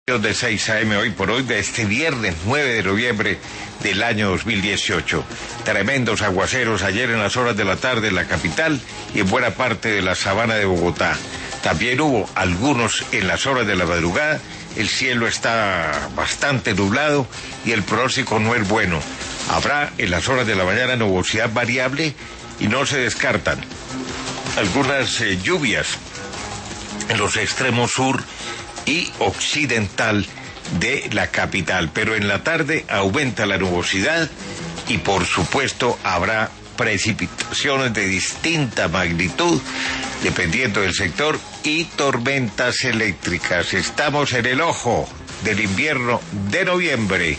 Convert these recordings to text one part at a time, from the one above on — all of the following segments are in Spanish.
De 6 a.m. hoy por hoy, de este viernes 9 de noviembre del año 2018. Tremendos aguaceros ayer en las horas de la tarde en la capital y en buena parte de la sabana de Bogotá. También hubo algunos en las horas de la madrugada. El cielo está bastante nublado y el pronóstico no es bueno. Habrá en las horas de la mañana nubosidad variable y no se descartan algunas lluvias en los extremos sur y occidental de la capital, pero en la tarde aumenta la nubosidad y por supuesto habrá precipitaciones de distinta magnitud dependiendo del sector y tormentas eléctricas. Estamos en el ojo del invierno de noviembre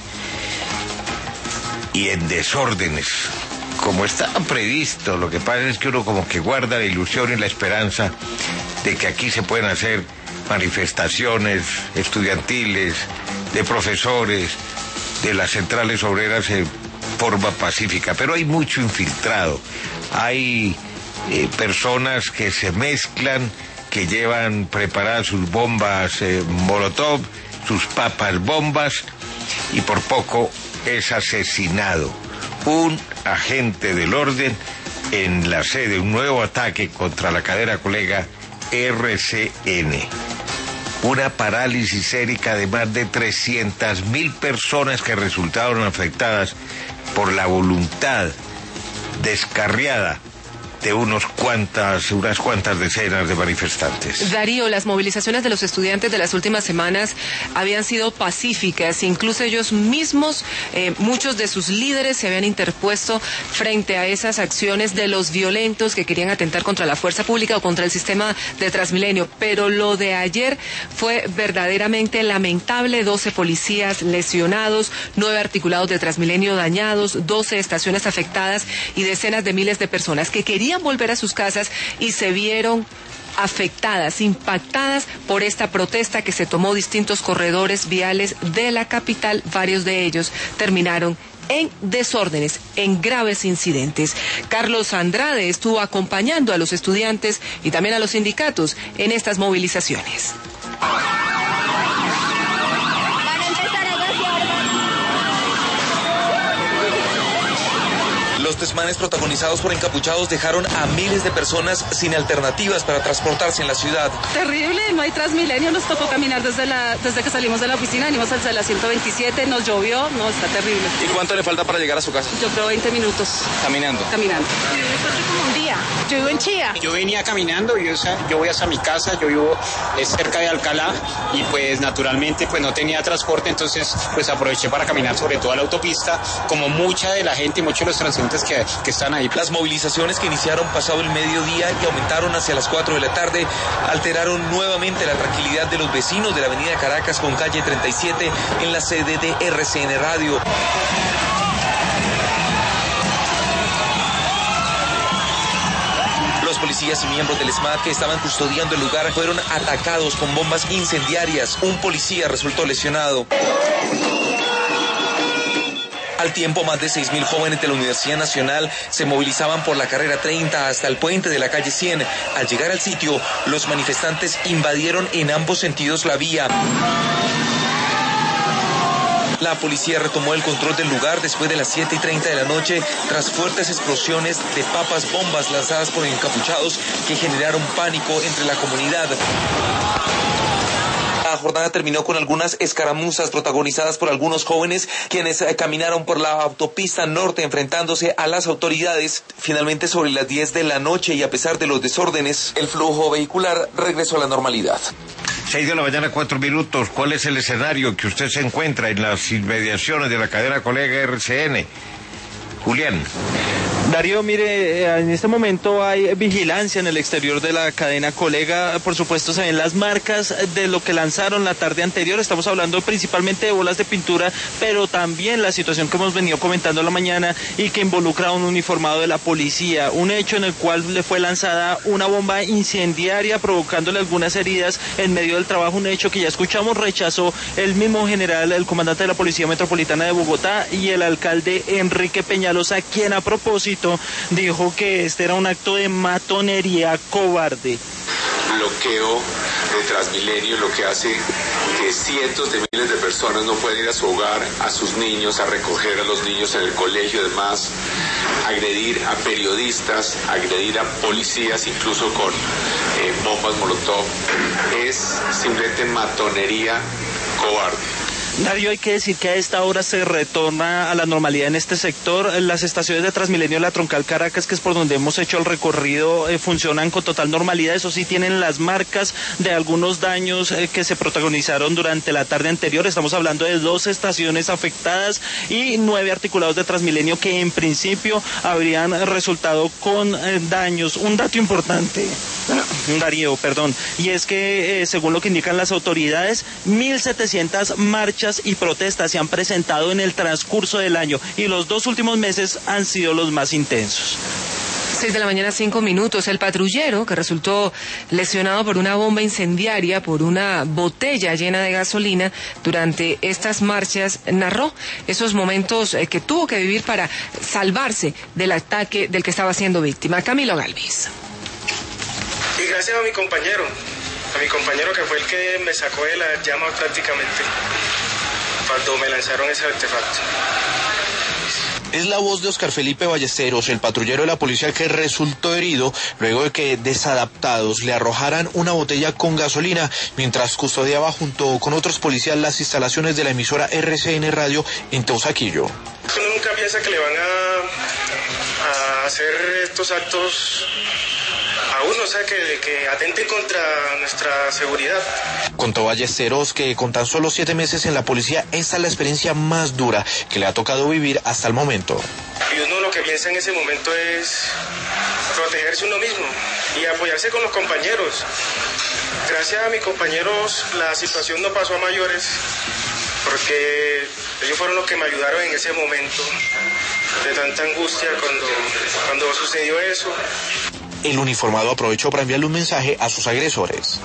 y en desórdenes como estaba previsto. Lo que pasa es que uno como que guarda la ilusión y la esperanza de que aquí se pueden hacer manifestaciones estudiantiles, de profesores, de las centrales obreras en forma pacífica, pero hay mucho infiltrado, hay personas que se mezclan, que llevan preparadas sus bombas molotov, sus papas bombas, y por poco es asesinado un agente del orden en la sede, un nuevo ataque contra la cadena colega RCN. Una parálisis escénica de más de 300.000 personas que resultaron afectadas por la voluntad descarriada de unas cuantas decenas de manifestantes. Darío, las movilizaciones de los estudiantes de las últimas semanas habían sido pacíficas, incluso ellos mismos, muchos de sus líderes se habían interpuesto frente a esas acciones de los violentos que querían atentar contra la fuerza pública o contra el sistema de Transmilenio, pero lo de ayer fue verdaderamente lamentable. 12 policías lesionados, 9 articulados de Transmilenio dañados, 12 estaciones afectadas y decenas de miles de personas que querían volver a sus casas y se vieron afectadas, impactadas por esta protesta que se tomó distintos corredores viales de la capital. Varios de ellos terminaron en desórdenes, en graves incidentes. Carlos Andrade estuvo acompañando a los estudiantes y también a los sindicatos en estas movilizaciones. Los desmanes protagonizados por encapuchados dejaron a miles de personas sin alternativas para transportarse en la ciudad. Terrible, no hay Transmilenio, nos tocó caminar desde que salimos de la oficina, venimos desde la 127, nos llovió, no, está terrible. ¿Y cuánto le falta para llegar a su casa? Yo creo 20 minutos. Caminando. Como un día. Yo vivo en Chía. Yo venía caminando, yo voy hasta mi casa, yo vivo cerca de Alcalá y pues naturalmente pues no tenía transporte, entonces pues aproveché para caminar sobre toda la autopista, como mucha de la gente y muchos de los transeúntes que están ahí. Las movilizaciones que iniciaron pasado el mediodía y aumentaron hacia las 4 de la tarde alteraron nuevamente la tranquilidad de los vecinos de la avenida Caracas con calle 37 en la sede de RCN Radio. Los policías y miembros del SMAT que estaban custodiando el lugar fueron atacados con bombas incendiarias. Un policía resultó lesionado. Al tiempo, más de 6.000 jóvenes de la Universidad Nacional se movilizaban por la carrera 30 hasta el puente de la calle 100. Al llegar al sitio, los manifestantes invadieron en ambos sentidos la vía. La policía retomó el control del lugar después de las 7:30 de la noche tras fuertes explosiones de papas bombas lanzadas por encapuchados que generaron pánico entre la comunidad. La jornada terminó con algunas escaramuzas protagonizadas por algunos jóvenes quienes caminaron por la autopista norte enfrentándose a las autoridades. Finalmente, sobre las 10 de la noche y a pesar de los desórdenes, el flujo vehicular regresó a la normalidad. 6 de la mañana, 4 minutos. ¿Cuál es el escenario que usted se encuentra en las inmediaciones de la cadena colega RCN? Julián. Darío, mire, en este momento hay vigilancia en el exterior de la cadena colega. Por supuesto, se ven las marcas de lo que lanzaron la tarde anterior. Estamos hablando principalmente de bolas de pintura, pero también la situación que hemos venido comentando la mañana y que involucra a un uniformado de la policía. Un hecho en el cual le fue lanzada una bomba incendiaria, provocándole algunas heridas en medio del trabajo. Un hecho que ya escuchamos rechazó el mismo general, el comandante de la Policía Metropolitana de Bogotá y el alcalde Enrique Peñalosa, quien a propósito dijo que este era un acto de matonería cobarde. Bloqueo de Transmilenio lo que hace que cientos de miles de personas no pueden ir a su hogar, a sus niños, a recoger a los niños en el colegio y demás, agredir a periodistas, agredir a policías, incluso con bombas molotov, es simplemente matonería cobarde. Darío, hay que decir que a esta hora se retorna a la normalidad en este sector. Las estaciones de Transmilenio, la Troncal Caracas, que es por donde hemos hecho el recorrido, funcionan con total normalidad. Eso sí, tienen las marcas de algunos daños que se protagonizaron durante la tarde anterior. Estamos hablando de 2 estaciones afectadas y 9 articulados de Transmilenio que en principio habrían resultado con daños. Un dato importante, Darío, perdón, y es que según lo que indican las autoridades, 1.700 marchas y protestas se han presentado en el transcurso del año y los 2 últimos meses han sido los más intensos. 6 de la mañana, 5 minutos. El patrullero que resultó lesionado por una bomba incendiaria, por una botella llena de gasolina durante estas marchas, narró esos momentos que tuvo que vivir para salvarse del ataque del que estaba siendo víctima. Camilo Galvis. Y gracias a mi compañero que fue el que me sacó de la llama prácticamente cuando me lanzaron ese artefacto. Es la voz de Oscar Felipe Ballesteros, el patrullero de la policía que resultó herido luego de que desadaptados le arrojaran una botella con gasolina mientras custodiaba junto con otros policías las instalaciones de la emisora RCN Radio en Teusaquillo. Uno nunca piensa que le van a hacer estos actos a uno, o sea, que atenten contra nuestra seguridad. Contó Ballesteros que con tan solo 7 meses en la policía, esta es la experiencia más dura que le ha tocado vivir hasta el momento. Y uno lo que piensa en ese momento es protegerse uno mismo y apoyarse con los compañeros. Gracias a mis compañeros la situación no pasó a mayores, porque ellos fueron los que me ayudaron en ese momento de tanta angustia cuando sucedió eso. El uniformado aprovechó para enviarle un mensaje a sus agresores.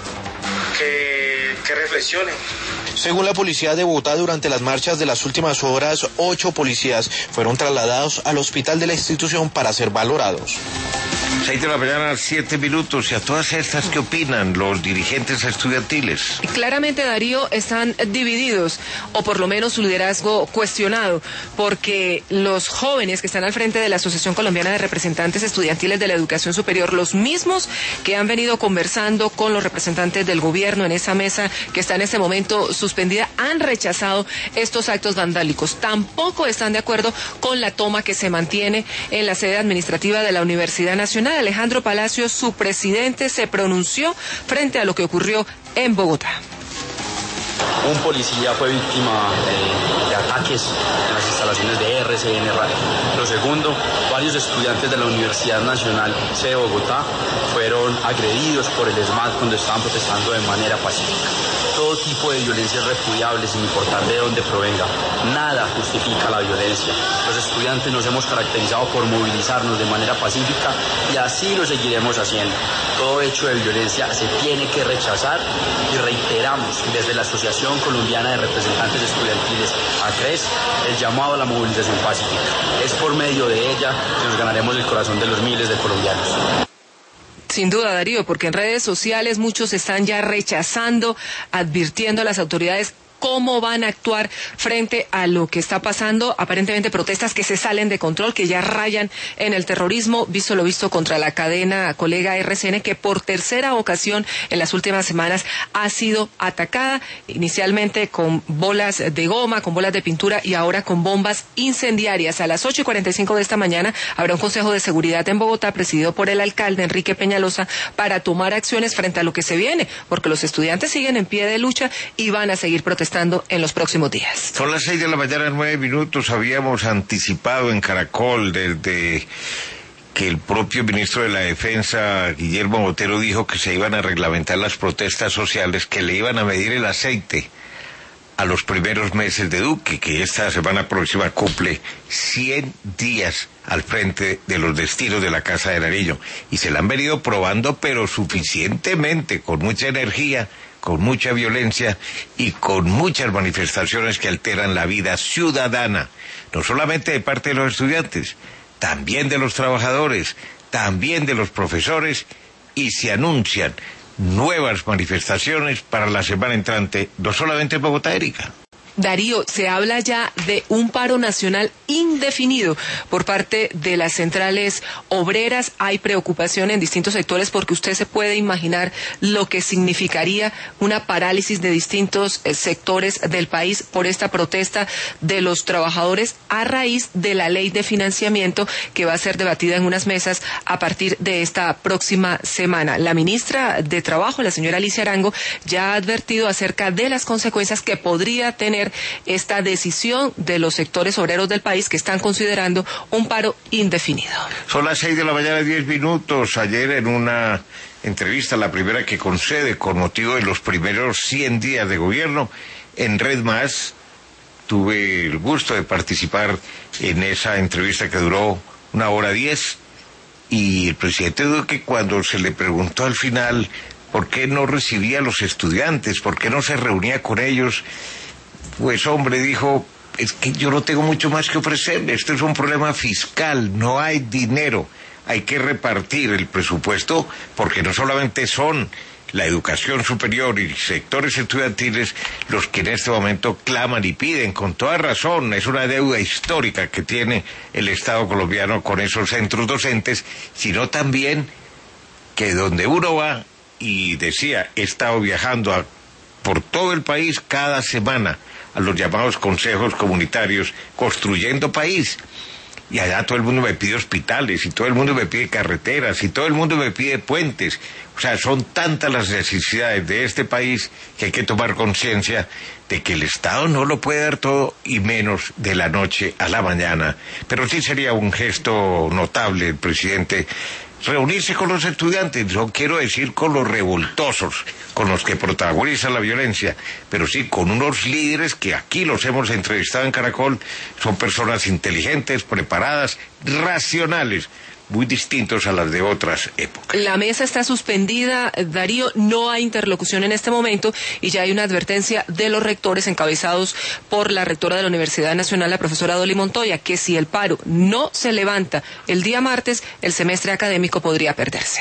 Que reflexionen. Según la policía de Bogotá, durante las marchas de las últimas horas, 8 policías fueron trasladados al hospital de la institución para ser valorados. 6 de la mañana, 7 minutos. ¿Y a todas estas qué opinan los dirigentes estudiantiles? Claramente, Darío, están divididos, o por lo menos su liderazgo cuestionado, porque los jóvenes que están al frente de la Asociación Colombiana de Representantes Estudiantiles de la Educación Superior, los mismos que han venido conversando con los representantes del gobierno en esa mesa que está en este momento suspendida, han rechazado estos actos vandálicos. Tampoco están de acuerdo con la toma que se mantiene en la sede administrativa de la Universidad Nacional. Alejandro Palacios, su presidente, se pronunció frente a lo que ocurrió en Bogotá. Un policía fue víctima de ataques en las instalaciones de RCN Radio. Lo segundo, varios estudiantes de la Universidad Nacional de Bogotá fueron agredidos por el ESMAD cuando estaban protestando de manera pacífica. Todo tipo de violencia es repudiable sin importar de dónde provenga. Nada justifica la violencia. Los estudiantes nos hemos caracterizado por movilizarnos de manera pacífica y así lo seguiremos haciendo. Todo hecho de violencia se tiene que rechazar y reiteramos desde la Asociación Colombiana de Representantes Estudiantiles, ACRES, el llamado a la movilización pacífica. Es por medio de ella que nos ganaremos el corazón de los miles de colombianos. Sin duda, Darío, porque en redes sociales muchos están ya rechazando, advirtiendo a las autoridades cómo van a actuar frente a lo que está pasando, aparentemente protestas que se salen de control, que ya rayan en el terrorismo, visto lo visto contra la cadena colega RCN, que por tercera ocasión en las últimas semanas ha sido atacada, inicialmente con bolas de goma, con bolas de pintura y ahora con bombas incendiarias. A las 8:45 de esta mañana habrá un consejo de seguridad en Bogotá presidido por el alcalde Enrique Peñalosa para tomar acciones frente a lo que se viene, porque los estudiantes siguen en pie de lucha y van a seguir protestando en los próximos días. Son las 6 de la mañana, 9 minutos. Habíamos anticipado en Caracol desde que el propio ministro de la Defensa, Guillermo Botero, dijo que se iban a reglamentar las protestas sociales, que le iban a medir el aceite a los primeros meses de Duque, que esta semana próxima cumple 100 días al frente de los destinos de la Casa de Nariño. Y se la han venido probando, pero suficientemente, con mucha energía, con mucha violencia y con muchas manifestaciones que alteran la vida ciudadana, no solamente de parte de los estudiantes, también de los trabajadores, también de los profesores, y se anuncian nuevas manifestaciones para la semana entrante, no solamente en Bogotá, Erika. Darío, se habla ya de un paro nacional indefinido por parte de las centrales obreras. Hay preocupación en distintos sectores porque usted se puede imaginar lo que significaría una parálisis de distintos sectores del país por esta protesta de los trabajadores a raíz de la ley de financiamiento que va a ser debatida en unas mesas a partir de esta próxima semana. La ministra de Trabajo, la señora Alicia Arango, ya ha advertido acerca de las consecuencias que podría tener esta decisión de los sectores obreros del país que están considerando un paro indefinido. Son las 6 de la mañana, 10 minutos. Ayer en una entrevista, la primera que concede con motivo de los primeros 100 días de gobierno en Red Más, tuve el gusto de participar en esa entrevista que duró 1:10, y el presidente Duque, cuando se le preguntó al final por qué no recibía a los estudiantes, por qué no se reunía con ellos, pues hombre, dijo, es que yo no tengo mucho más que ofrecer, esto es un problema fiscal, no hay dinero, hay que repartir el presupuesto, porque no solamente son la educación superior y sectores estudiantiles los que en este momento claman y piden con toda razón, es una deuda histórica que tiene el Estado colombiano con esos centros docentes, sino también que donde uno va, y decía, he estado viajando por todo el país cada semana, a los llamados consejos comunitarios, construyendo país. Y allá todo el mundo me pide hospitales, y todo el mundo me pide carreteras, y todo el mundo me pide puentes. O sea, son tantas las necesidades de este país que hay que tomar conciencia de que el Estado no lo puede dar todo, y menos de la noche a la mañana. Pero sí sería un gesto notable el presidente reunirse con los estudiantes, no quiero decir con los revoltosos, con los que protagonizan la violencia, pero sí con unos líderes que aquí los hemos entrevistado en Caracol, son personas inteligentes, preparadas, racionales, muy distintos a las de otras épocas. La mesa está suspendida, Darío, no hay interlocución en este momento y ya hay una advertencia de los rectores encabezados por la rectora de la Universidad Nacional, la profesora Dolly Montoya, que si el paro no se levanta el día martes, el semestre académico podría perderse.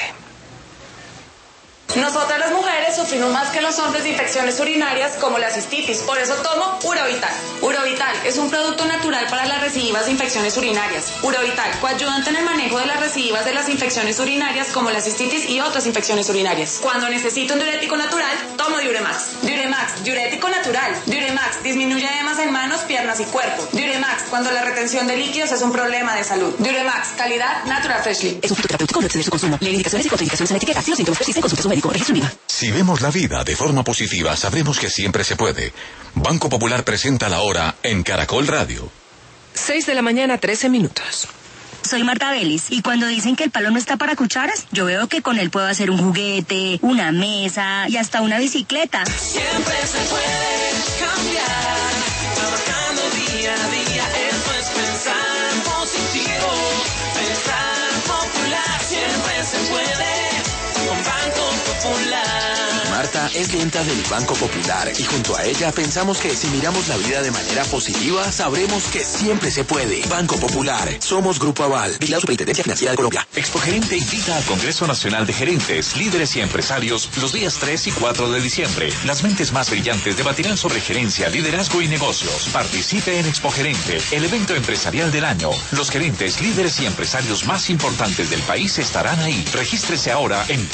Nosotras las mujeres sufrimos más que los hombres de infecciones urinarias como la cistitis, por eso tomo Urovital. Urovital es un producto natural para las recidivas de infecciones urinarias. Urovital, coayudante en el manejo de las recidivas de las infecciones urinarias como la cistitis y otras infecciones urinarias. Cuando necesito un diurético natural, tomo Diuremax. Diuremax, diurético natural. Diuremax disminuye edemas en manos, piernas y cuerpo. Diuremax, cuando la retención de líquidos es un problema de salud. Diuremax, calidad Natural Freshly. Es un fitoterapéutico, no exceder su consumo. Lee indicaciones y contraindicaciones en la etiqueta. Si los síntomas persisten, consulte a su médico. Registro IVA. Si vemos la vida de forma positiva, sabremos que siempre se puede. Banco Popular presenta la hora en Caracol Radio. 6 de la mañana, 13 minutos. Soy Marta Vélez, y cuando dicen que el palo no está para cucharas, yo veo que con él puedo hacer un juguete, una mesa y hasta una bicicleta. Siempre se puede cambiar, trabajando día a día, eso es pensar positivo, pensar popular, siempre se puede, con Banco Popular. Marta es clienta del Banco Popular y junto a ella pensamos que si miramos la vida de manera positiva, sabremos que siempre se puede. Banco Popular, somos Grupo Aval, vigilado Superintendencia Financiera de Colombia. Expogerente invita al Congreso Nacional de Gerentes, Líderes y Empresarios los días 3 y 4 de diciembre. Las mentes más brillantes debatirán sobre gerencia, liderazgo y negocios. Participe en Expogerente, el evento empresarial del año. Los gerentes, líderes y empresarios más importantes del país estarán ahí. Regístrese ahora en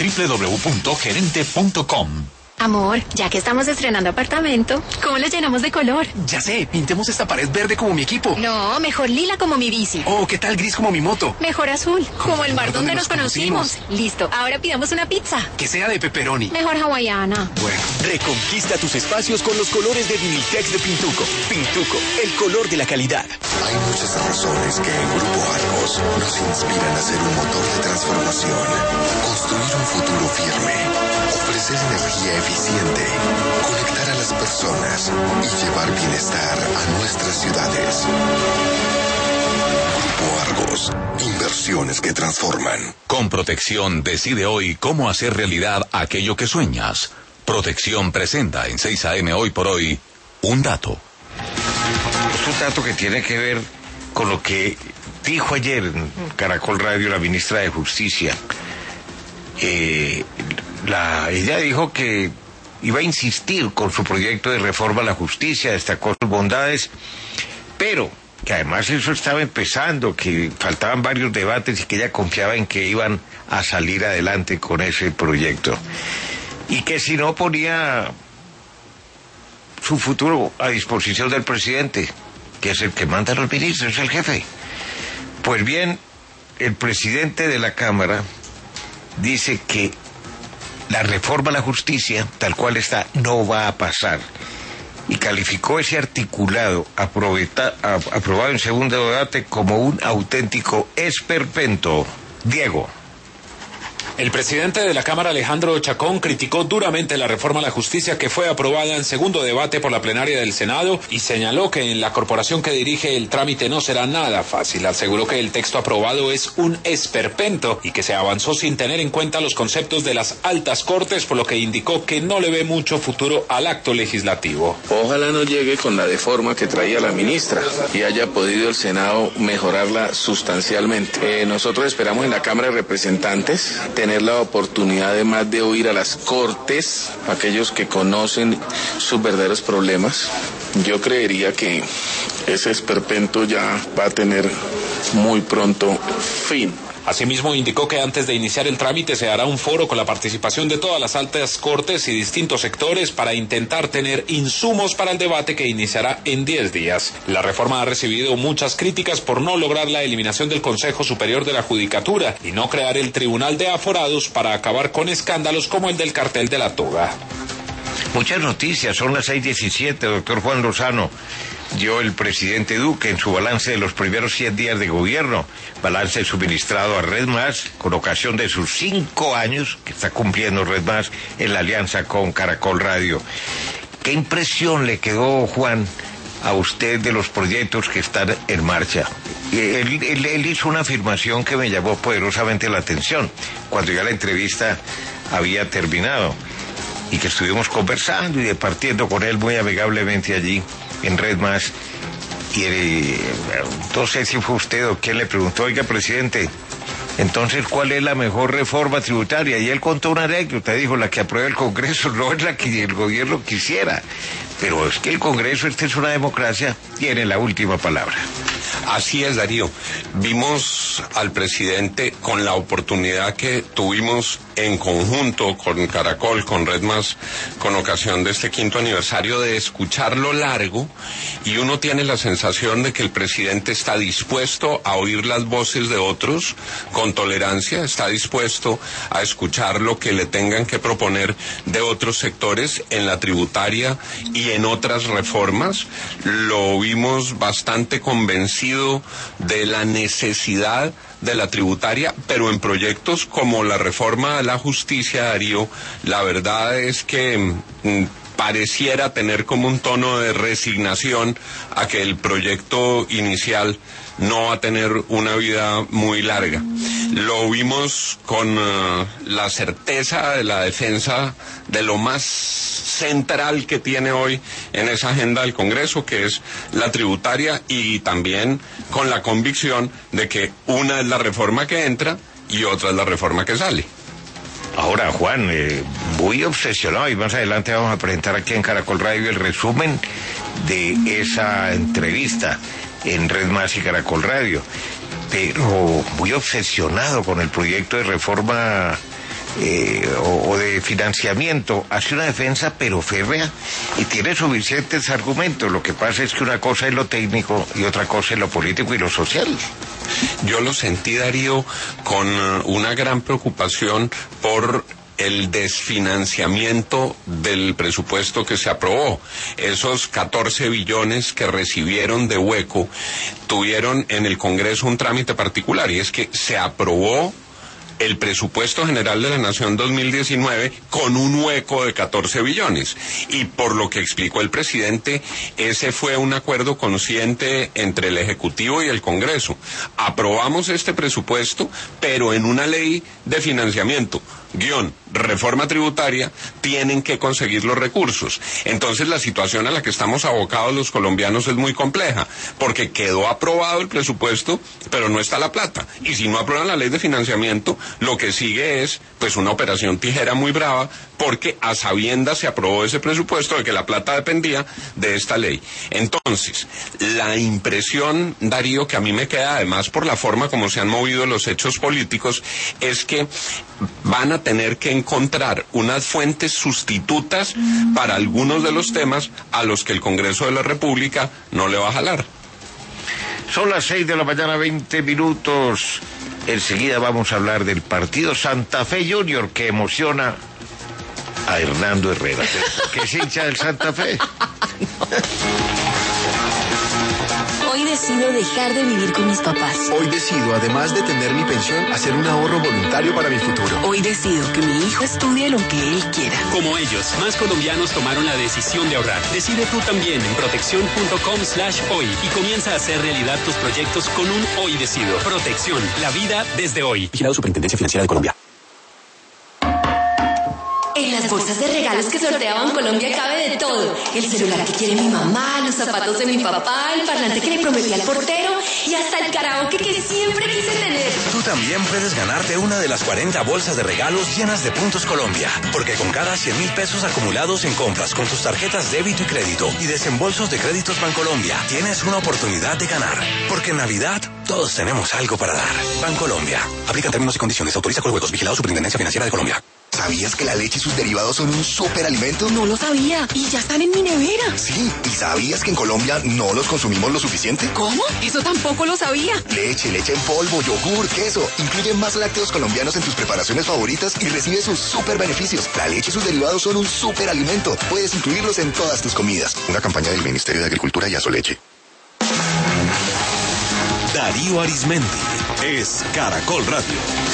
www.gerente.com. Amor, ya que estamos estrenando apartamento, ¿cómo lo llenamos de color? Ya sé, pintemos esta pared verde como mi equipo. No, mejor lila como mi bici. Oh, ¿qué tal gris como mi moto? Mejor azul, como el mar donde nos conocimos. Listo, ahora pidamos una pizza. Que sea de pepperoni. Mejor hawaiana. Bueno, reconquista tus espacios con los colores de Viniltex de Pintuco. Pintuco, el color de la calidad. Hay muchas razones que en Grupo Argos nos inspiran a ser un motor de transformación, construir un futuro firme, ofrecer energía eficiente, conectar a las personas y llevar bienestar a nuestras ciudades. Grupo Argos, inversiones que transforman. Con Protección decide hoy cómo hacer realidad aquello que sueñas. Protección presenta en 6 AM Hoy por Hoy un dato. Es un dato que tiene que ver con lo que dijo ayer en Caracol Radio la ministra de Justicia. ella dijo que iba a insistir con su proyecto de reforma a la justicia, destacó sus bondades, pero que además eso estaba empezando, que faltaban varios debates y que ella confiaba en que iban a salir adelante con ese proyecto. Y que si no ponía su futuro a disposición del presidente, que es el que manda a los ministros, es el jefe. Pues bien, el presidente de la Cámara dice que la reforma a la justicia, tal cual está, no va a pasar. Y calificó ese articulado aprobado en segundo debate como un auténtico esperpento. Diego. El presidente de la Cámara, Alejandro Chacón, criticó duramente la reforma a la justicia que fue aprobada en segundo debate por la plenaria del Senado y señaló que en la corporación que dirige el trámite no será nada fácil. Aseguró que el texto aprobado es un esperpento y que se avanzó sin tener en cuenta los conceptos de las altas cortes, por lo que indicó que no le ve mucho futuro al acto legislativo. Ojalá no llegue con la deforma que traía la ministra y haya podido el Senado mejorarla sustancialmente. Nosotros esperamos en la Cámara de Representantes tener la oportunidad además de oír a las cortes, aquellos que conocen sus verdaderos problemas. Yo creería que ese esperpento ya va a tener muy pronto fin. Asimismo, indicó que antes de iniciar el trámite se hará un foro con la participación de todas las altas cortes y distintos sectores para intentar tener insumos para el debate que iniciará en 10 días. La reforma ha recibido muchas críticas por no lograr la eliminación del Consejo Superior de la Judicatura y no crear el Tribunal de Aforados para acabar con escándalos como el del cartel de la toga. Muchas noticias, son las 6:17, doctor Juan Lozano. Dio el presidente Duque en su balance de los primeros 100 días de gobierno, balance suministrado a Red Más con ocasión de sus 5 años que está cumpliendo Red Más en la alianza con Caracol Radio. ¿Qué impresión le quedó, Juan, a usted de los proyectos que están en marcha? Él hizo una afirmación que me llamó poderosamente la atención cuando ya la entrevista había terminado y que estuvimos conversando y departiendo con él muy amigablemente allí en Red Más, y no sé si fue usted o quien le preguntó: oiga, presidente, entonces, ¿cuál es la mejor reforma tributaria? Y él contó una anécdota, dijo: la que aprueba el Congreso, no es la que el gobierno quisiera. Pero es que el Congreso, esta es una democracia, tiene la última palabra. Así es, Darío. Vimos al presidente con la oportunidad que tuvimos en conjunto con Caracol, con Red Más, con ocasión de este 5º aniversario, de escucharlo largo, y uno tiene la sensación de que el presidente está dispuesto a oír las voces de otros con tolerancia, está dispuesto a escuchar lo que le tengan que proponer de otros sectores en la tributaria y en otras reformas. Lo vimos bastante convencido de la necesidad de la tributaria, pero en proyectos como la reforma a la justicia, Darío, la verdad es que pareciera tener como un tono de resignación a que el proyecto inicial no va a tener una vida muy larga. Lo vimos con la certeza de la defensa de lo más central que tiene hoy en esa agenda del Congreso, que es la tributaria, y también con la convicción de que una es la reforma que entra y otra es la reforma que sale. Ahora, Juan, muy obsesionado, y más adelante vamos a presentar aquí en Caracol Radio el resumen de esa entrevista en Red Más y Caracol Radio, pero muy obsesionado con el proyecto de reforma o de financiamiento. Hace una defensa pero férrea y tiene suficientes argumentos. Lo que pasa es que una cosa es lo técnico y otra cosa es lo político y lo social. Yo lo sentí, Darío, con una gran preocupación por el desfinanciamiento del presupuesto que se aprobó. Esos 14 billones que recibieron de hueco tuvieron en el Congreso un trámite particular, y es que se aprobó el presupuesto general de la Nación 2019 con un hueco de 14 billones. Y por lo que explicó el presidente, ese fue un acuerdo consciente entre el Ejecutivo y el Congreso. Aprobamos este presupuesto, pero en una ley de financiamiento. reforma tributaria, tienen que conseguir los recursos. Entonces la situación a la que estamos abocados los colombianos es muy compleja, porque quedó aprobado el presupuesto, pero no está la plata. Y si no aprueban la ley de financiamiento, lo que sigue es pues una operación tijera muy brava, porque a sabiendas se aprobó ese presupuesto de que la plata dependía de esta ley. Entonces, la impresión, Darío, que a mí me queda, además por la forma como se han movido los hechos políticos, es que van a tener que encontrar unas fuentes sustitutas para algunos de los temas a los que el Congreso de la República no le va a jalar. Son las 6 de la mañana, 20 minutos. Enseguida vamos a hablar del partido Santa Fe Junior, que emociona a Hernando Herrera, que es hincha del Santa Fe. Hoy decido dejar de vivir con mis papás. Hoy decido, además de tener mi pensión, hacer un ahorro voluntario para mi futuro. Hoy decido que mi hijo estudie lo que él quiera. Como ellos, más colombianos tomaron la decisión de ahorrar. Decide tú también en protección.com/hoy y comienza a hacer realidad tus proyectos con un Hoy Decido. Protección, la vida desde hoy. Vigilado Superintendencia Financiera de Colombia. En las bolsas de regalos que sortea Bancolombia cabe de todo. El celular que quiere mi mamá, los zapatos de mi papá, el parlante que le prometí al portero y hasta el karaoke que siempre quise tener. Tú también puedes ganarte una de las 40 bolsas de regalos llenas de puntos Colombia. Porque con cada 100.000 pesos acumulados en compras con tus tarjetas débito y crédito y desembolsos de créditos Bancolombia, tienes una oportunidad de ganar. Porque en Navidad todos tenemos algo para dar. Bancolombia. Aplican términos y condiciones. Autoriza con juegos. Vigilado Superintendencia Financiera de Colombia. ¿Sabías que la leche y sus derivados son un superalimento? No lo sabía. Y ya están en mi nevera. Sí. ¿Y sabías que en Colombia no los consumimos lo suficiente? ¿Cómo? Eso tampoco lo sabía. Leche en polvo, yogur, queso. Incluye más lácteos colombianos en tus preparaciones favoritas y recibe sus super beneficios. La leche y sus derivados son un superalimento. Puedes incluirlos en todas tus comidas. Una campaña del Ministerio de Agricultura y Asoleche. Darío Arizmendi es Caracol Radio.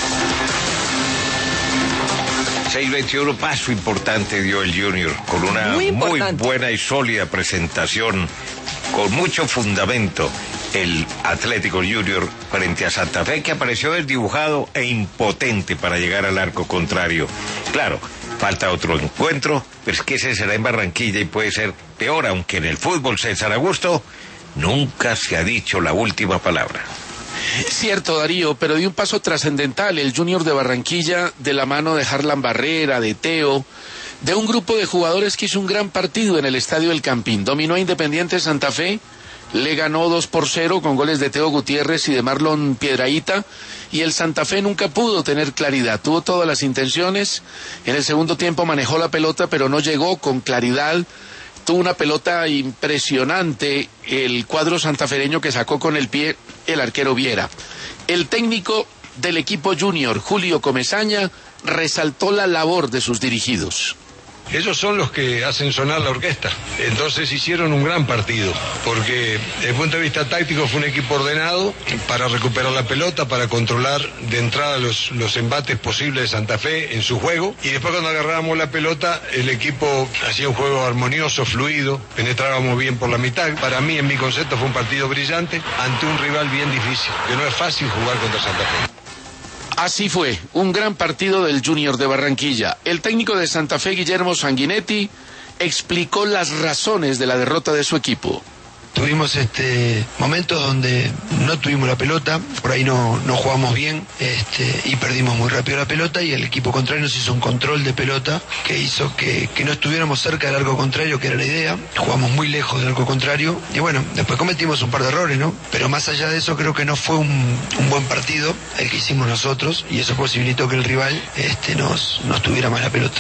6:21, paso importante dio el Junior, con una muy buena y sólida presentación, con mucho fundamento, el Atlético Junior frente a Santa Fe, que apareció desdibujado e impotente para llegar al arco contrario. Claro, falta otro encuentro, pero es que ese será en Barranquilla y puede ser peor, aunque en el fútbol, César Augusto, nunca se ha dicho la última palabra. Cierto, Darío, pero dio un paso trascendental el Junior de Barranquilla de la mano de Harlan Barrera, de Teo, de un grupo de jugadores que hizo un gran partido en el Estadio El Campín. Dominó a Independiente Santa Fe, le ganó 2-0 con goles de Teo Gutiérrez y de Marlon Piedrahíta, y el Santa Fe nunca pudo tener claridad. Tuvo todas las intenciones, en el segundo tiempo manejó la pelota, pero no llegó con claridad. Tuvo una pelota impresionante el cuadro santafereño que sacó con el pie el arquero Viera. El técnico del equipo Junior, Julio Comesaña, resaltó la labor de sus dirigidos. Ellos son los que hacen sonar la orquesta. Entonces hicieron un gran partido, porque desde el punto de vista táctico fue un equipo ordenado para recuperar la pelota, para controlar de entrada los embates posibles de Santa Fe en su juego. Y después cuando agarrábamos la pelota, el equipo hacía un juego armonioso, fluido, penetrábamos bien por la mitad. Para mí, en mi concepto, fue un partido brillante ante un rival bien difícil, que no es fácil jugar contra Santa Fe. Así fue, un gran partido del Junior de Barranquilla. El técnico de Santa Fe, Guillermo Sanguinetti, explicó las razones de la derrota de su equipo. Tuvimos momentos donde no tuvimos la pelota, por ahí no jugamos bien y perdimos muy rápido la pelota, y el equipo contrario nos hizo un control de pelota que hizo que no estuviéramos cerca del arco contrario, que era la idea. Jugamos muy lejos del arco contrario y bueno, después cometimos un par de errores, ¿no? Pero más allá de eso, creo que no fue un buen partido el que hicimos nosotros, y eso posibilitó que el rival nos tuviera más la pelota.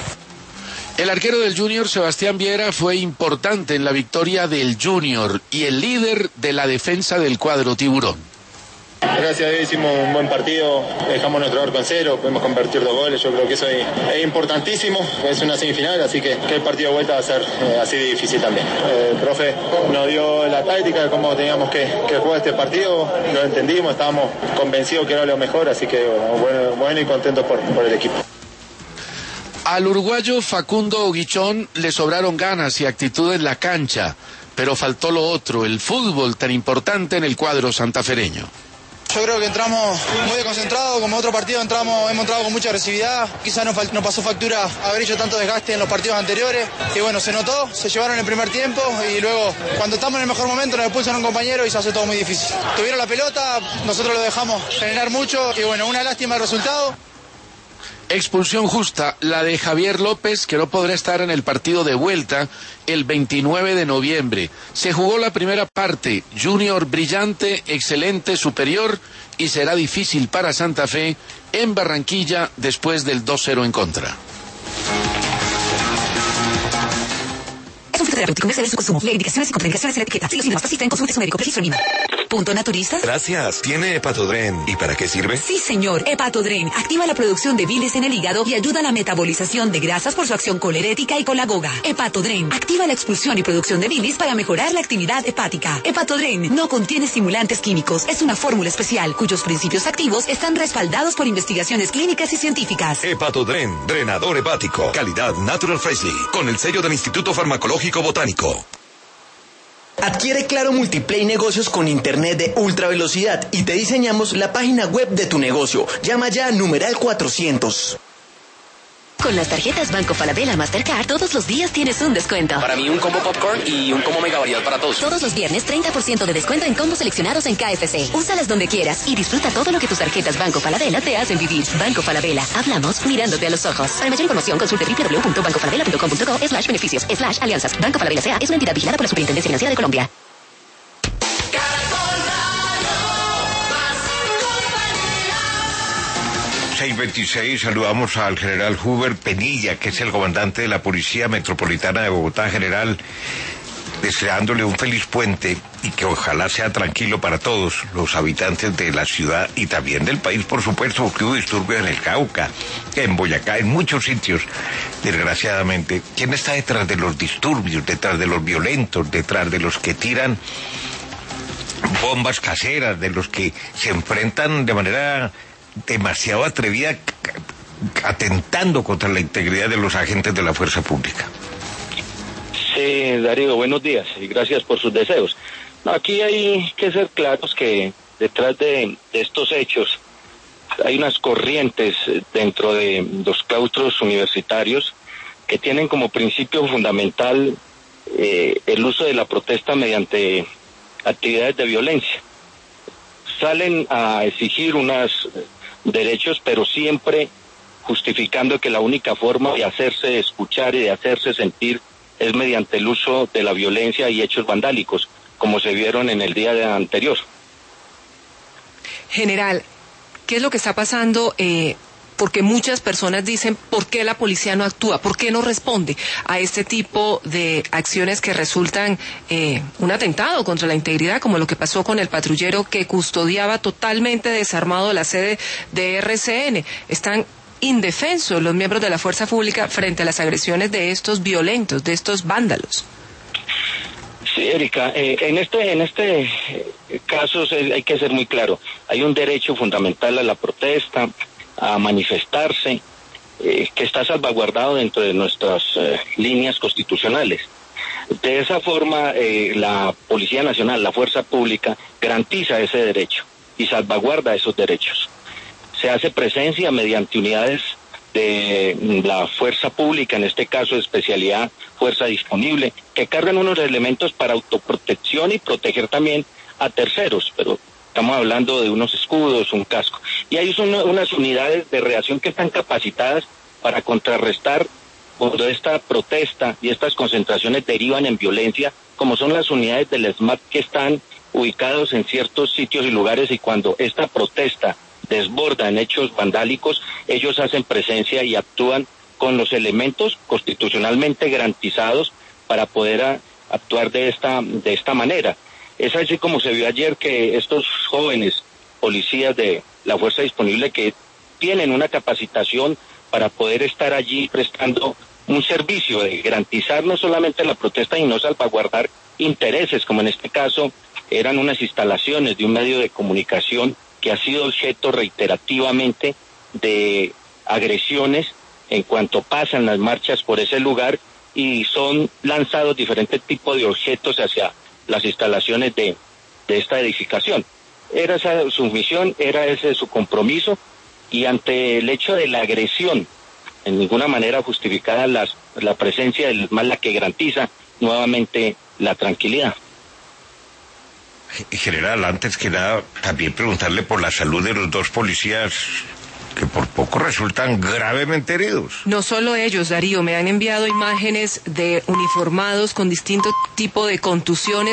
El arquero del Junior, Sebastián Viera, fue importante en la victoria del Junior y el líder de la defensa del cuadro tiburón. Gracias a Dios hicimos un buen partido, dejamos nuestro arco en cero, pudimos convertir 2 goles, yo creo que eso es importantísimo, es una semifinal, así que el partido de vuelta va a ser así de difícil también. El profe nos dio la táctica de cómo teníamos que jugar este partido, lo entendimos, estábamos convencidos que era lo mejor, así que bueno y contentos por el equipo. Al uruguayo Facundo Guichón le sobraron ganas y actitud en la cancha, pero faltó lo otro, el fútbol tan importante en el cuadro santafereño. Yo creo que entramos muy desconcentrados, como otro partido hemos entrado con mucha agresividad, quizás nos pasó factura haber hecho tanto desgaste en los partidos anteriores, y bueno, se notó, se llevaron el primer tiempo y luego cuando estamos en el mejor momento nos expulsan a un compañero y se hace todo muy difícil. Tuvieron la pelota, nosotros lo dejamos generar mucho y bueno, una lástima el resultado. Expulsión justa, la de Javier López, que no podrá estar en el partido de vuelta el 29 de noviembre. Se jugó la primera parte, Junior brillante, excelente, superior, y será difícil para Santa Fe en Barranquilla después del 2-0 en contra. Es un terapéutico comercial de su consumo. Lee indicaciones y contraindicaciones en la etiqueta. Si los síntomas persisten, consulte su médico. Registro INVIMA. ¿Punto naturistas? Gracias. ¿Tiene Hepatodren? ¿Y para qué sirve? Sí, señor. Hepatodren activa la producción de bilis en el hígado y ayuda a la metabolización de grasas por su acción colerética y colagoga. Hepatodren activa la expulsión y producción de bilis para mejorar la actividad hepática. Hepatodren no contiene estimulantes químicos. Es una fórmula especial cuyos principios activos están respaldados por investigaciones clínicas y científicas. Hepatodren, drenador hepático. Calidad Natural Freshly. Con el sello del Instituto Farmacológico Botánico. Adquiere Claro Multiplay Negocios con internet de ultra velocidad y te diseñamos la página web de tu negocio. Llama ya al numeral 400. Con las tarjetas Banco Falabella Mastercard, todos los días tienes un descuento. Para mí un combo popcorn y un combo mega variedad para todos. Todos los viernes 30% de descuento en combos seleccionados en KFC. Úsalas donde quieras y disfruta todo lo que tus tarjetas Banco Falabella te hacen vivir. Banco Falabella. Hablamos mirándote a los ojos. Para mayor información consulte www.bancofalabella.com.co/beneficios/alianzas. Banco Falabella S.A. es una entidad vigilada por la Superintendencia Financiera de Colombia. 6:26, saludamos al general Huber Penilla, que es el comandante de la Policía Metropolitana de Bogotá. General, deseándole un feliz puente y que ojalá sea tranquilo para todos los habitantes de la ciudad y también del país, por supuesto, porque hubo disturbios en el Cauca, en Boyacá, en muchos sitios, desgraciadamente. ¿Quién está detrás de los disturbios, detrás de los violentos, detrás de los que tiran bombas caseras, de los que se enfrentan de manera demasiado atrevida, atentando contra la integridad de los agentes de la fuerza pública? Sí, Darío, buenos días y gracias por sus deseos. No, aquí hay que ser claros que detrás de estos hechos hay unas corrientes dentro de los claustros universitarios que tienen como principio fundamental el uso de la protesta mediante actividades de violencia. Salen a exigir unos derechos, pero siempre justificando que la única forma de hacerse escuchar y de hacerse sentir es mediante el uso de la violencia y hechos vandálicos, como se vieron en el día anterior. General, ¿qué es lo que está pasando? Porque muchas personas dicen, ¿por qué la policía no actúa? ¿Por qué no responde a este tipo de acciones que resultan un atentado contra la integridad, como lo que pasó con el patrullero que custodiaba totalmente desarmado la sede de RCN? Están indefensos los miembros de la fuerza pública frente a las agresiones de estos violentos, de estos vándalos. Sí, Erika, en este caso hay que ser muy claro. Hay un derecho fundamental a la protesta, a manifestarse, que está salvaguardado dentro de nuestras líneas constitucionales. De esa forma, la Policía Nacional, la Fuerza Pública, garantiza ese derecho y salvaguarda esos derechos. Se hace presencia mediante unidades de la Fuerza Pública, en este caso de especialidad Fuerza Disponible, que cargan unos elementos para autoprotección y proteger también a terceros, pero estamos hablando de unos escudos, un casco. Y hay unas unidades de reacción que están capacitadas para contrarrestar cuando esta protesta y estas concentraciones derivan en violencia, como son las unidades del SMAT que están ubicados en ciertos sitios y lugares, y cuando esta protesta desborda en hechos vandálicos, ellos hacen presencia y actúan con los elementos constitucionalmente garantizados para poder actuar de esta manera. Es así como se vio ayer que estos jóvenes policías de la Fuerza Disponible, que tienen una capacitación para poder estar allí prestando un servicio de garantizar no solamente la protesta, sino salvaguardar intereses, como en este caso eran unas instalaciones de un medio de comunicación que ha sido objeto reiterativamente de agresiones en cuanto pasan las marchas por ese lugar, y son lanzados diferentes tipos de objetos hacia las instalaciones de esta edificación. era esa su misión, era ese su compromiso, y ante el hecho de la agresión, en ninguna manera justificada la presencia del ESMAD la que garantiza nuevamente la tranquilidad. General, antes que nada, también preguntarle por la salud de los dos policías que por poco resultan gravemente heridos. No solo ellos, Darío, me han enviado imágenes de uniformados con distinto tipo de contusiones